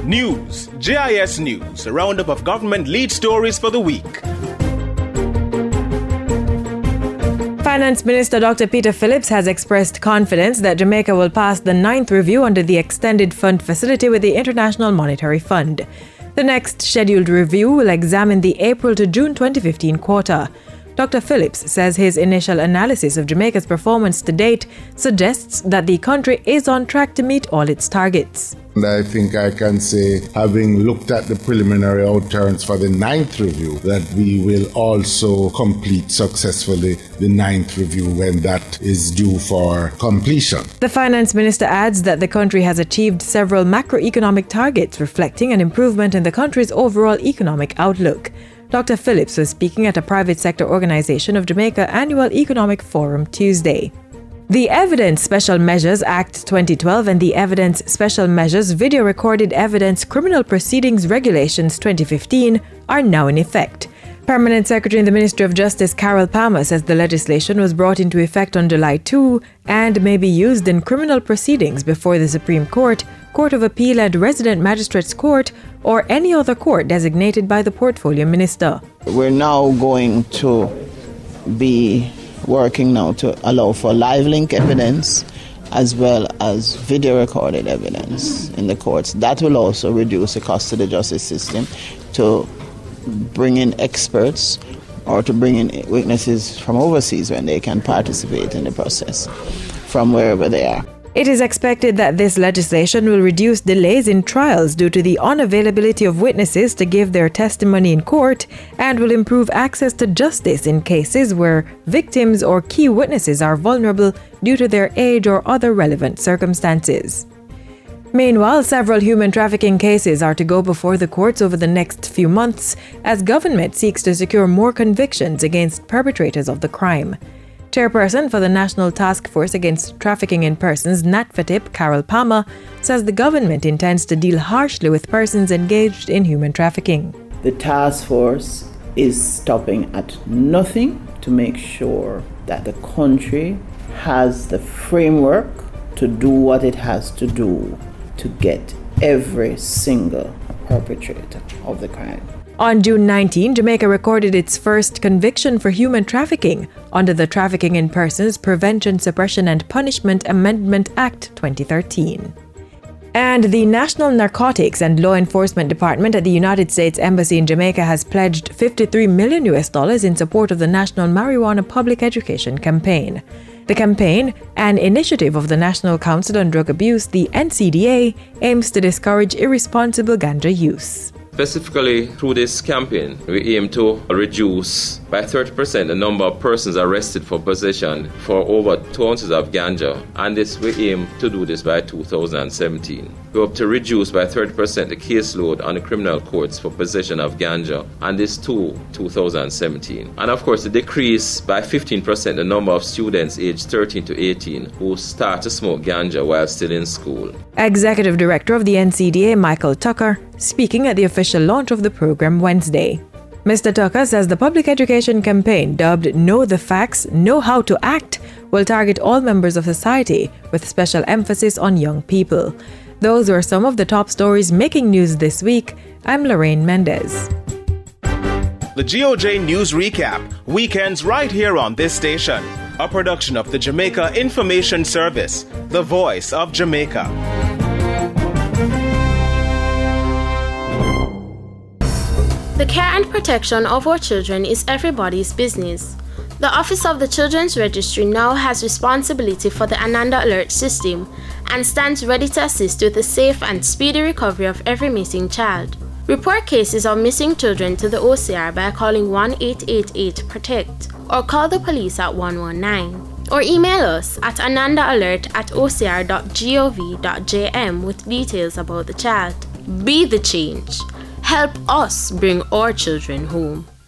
News, JIS News, a roundup of government lead stories for the week. Finance Minister Dr. Peter Phillips has expressed confidence that Jamaica will pass the 9th review under the Extended Fund Facility with the International Monetary Fund. The next scheduled review will examine the April to June 2015 quarter. Dr. Phillips says his initial analysis of Jamaica's performance to date suggests that the country is on track to meet all its targets. And I think I can say, having looked at the preliminary outturns for the 9th review, that we will also complete successfully the 9th review when that is due for completion. The finance minister adds that the country has achieved several macroeconomic targets reflecting an improvement in the country's overall economic outlook. Dr. Phillips was speaking at a private sector organization of Jamaica Annual Economic Forum Tuesday. The Evidence Special Measures Act 2012 and the Evidence Special Measures Video Recorded Evidence Criminal Proceedings Regulations 2015 are now in effect. Permanent Secretary in the Ministry of Justice Carol Palmer says the legislation was brought into effect on July 2 and may be used in criminal proceedings before the Supreme Court, Court of Appeal and Resident Magistrates Court, or any other court designated by the Portfolio Minister. We're now going to be working now to allow for live link evidence as well as video recorded evidence in the courts. That will also reduce the cost to the justice system to bring in experts or to bring in witnesses from overseas when they can participate in the process from wherever they are. It is expected that this legislation will reduce delays in trials due to the unavailability of witnesses to give their testimony in court and will improve access to justice in cases where victims or key witnesses are vulnerable due to their age or other relevant circumstances. Meanwhile, several human trafficking cases are to go before the courts over the next few months as government seeks to secure more convictions against perpetrators of the crime. Chairperson for the National Task Force Against Trafficking in Persons, NATFATIP, Carol Palmer, says the government intends to deal harshly with persons engaged in human trafficking. The task force is stopping at nothing to make sure that the country has the framework to do what it has to do to get every single perpetrator of the crime. On June 19, Jamaica recorded its first conviction for human trafficking under the Trafficking in Persons Prevention, Suppression and Punishment Amendment Act 2013. And the National Narcotics and Law Enforcement Department at the United States Embassy in Jamaica has pledged $53 million in support of the National Marijuana Public Education Campaign. The campaign, an initiative of the National Council on Drug Abuse, the NCDA, aims to discourage irresponsible ganja use. Specifically, through this campaign, we aim to reduce by 30% the number of persons arrested for possession for over 2 ounces of ganja, and we aim to do this by 2017. We hope to reduce by 30% the caseload on the criminal courts for possession of ganja, and this to 2017. And of course, to decrease by 15% the number of students aged 13 to 18 who start to smoke ganja while still in school. Executive Director of the NCDA, Michael Tucker, speaking at the official launch of the program Wednesday. Mr. Tucker says the public education campaign, dubbed Know the Facts, Know How to Act, will target all members of society with special emphasis on young people. Those were some of the top stories making news this week. I'm Lorraine Mendez. The GOJ News Recap, weekends right here on this station. A production of the Jamaica Information Service, the voice of Jamaica. The care and protection of our children is everybody's business. The Office of the Children's Registry now has responsibility for the Ananda Alert system and stands ready to assist with the safe and speedy recovery of every missing child. Report cases of missing children to the OCR by calling 1-888-PROTECT or call the police at 119. Or email us at anandaalert@ocr.gov.jm with details about the child. Be the change. Help us bring our children home.